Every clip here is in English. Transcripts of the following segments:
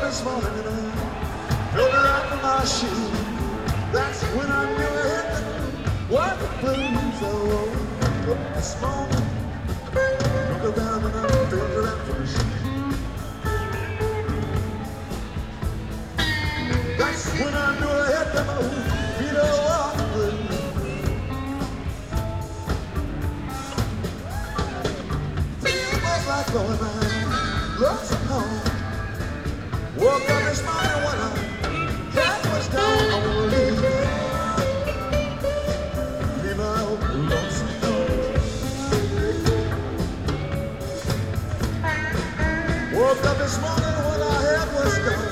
this morning and I filled her up in my shoe. That's when I knew I hit what the blues. Oh, this morning, look around and I filled her up in my shoe. That's when I knew I hit them old feet of the blues. Feels like going out, lost at home. Woke up this morning when I head was down on the leave my old lonesome home. Woke up this morning when I head was down.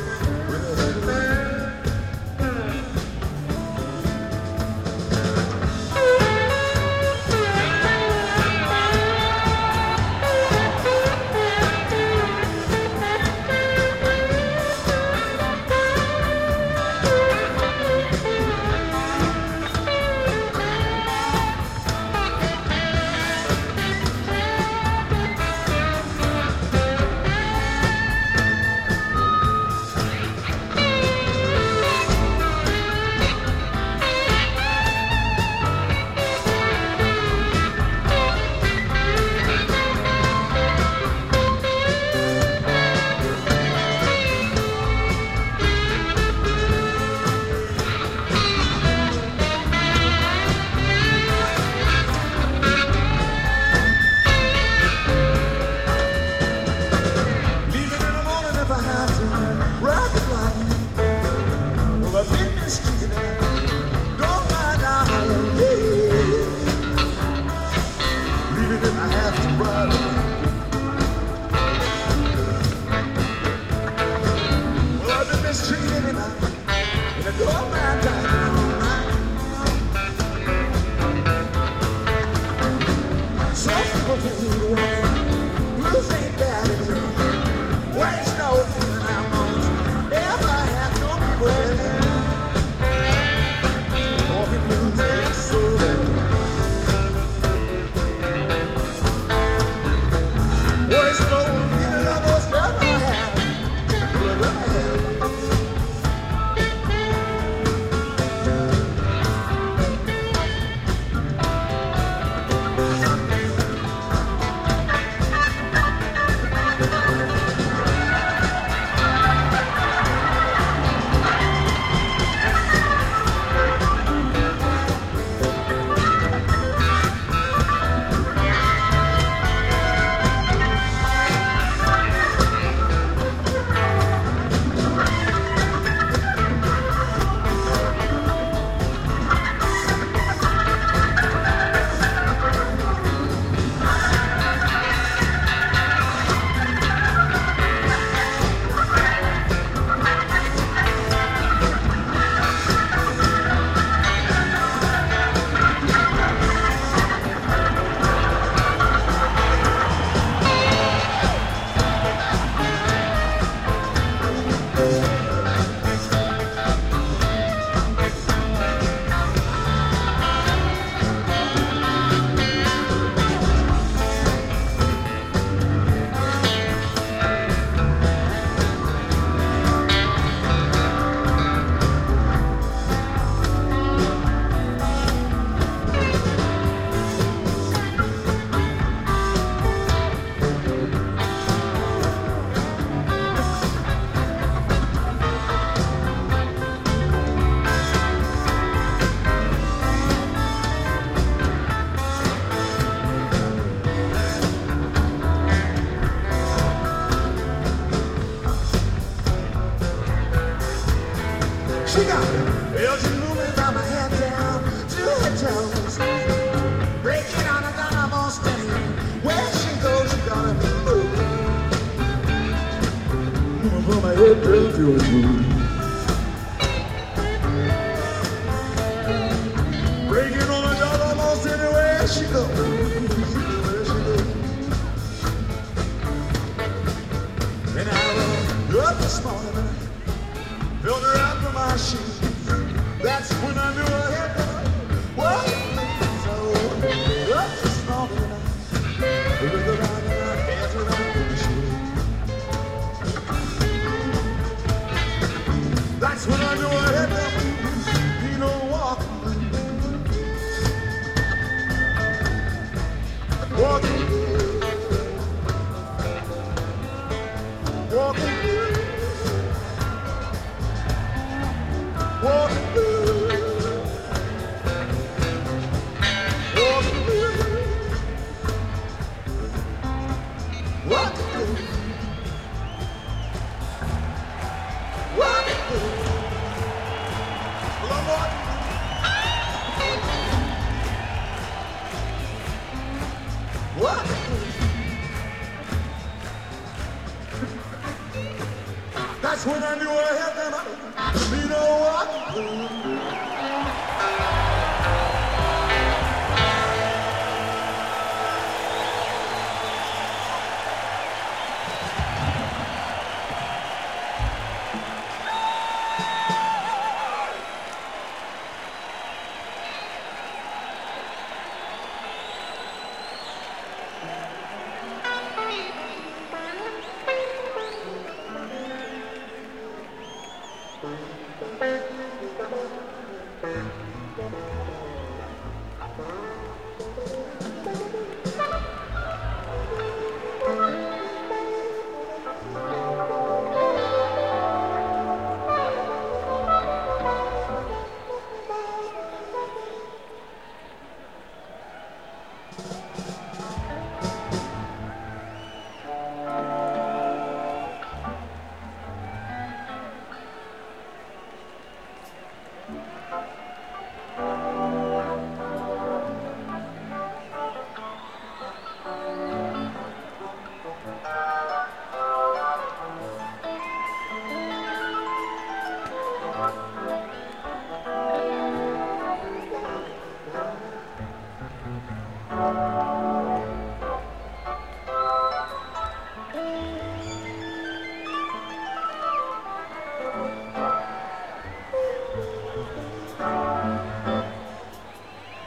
She got Belgian moving by my head down to her toes, breaking on a dynamo steady. Where she goes, she gotta be moving. Moving from my head down to her toes, breaking on a dynamo steady. Where she goes, where she goes. And I woke up this morning, filled her up in my shoes. That's when I knew I had her. What? So up this morning, I looked around and I danced around in the shoes. What the blues? What the blues? Hello, what? What the blues? That's when I knew I had them. You know what?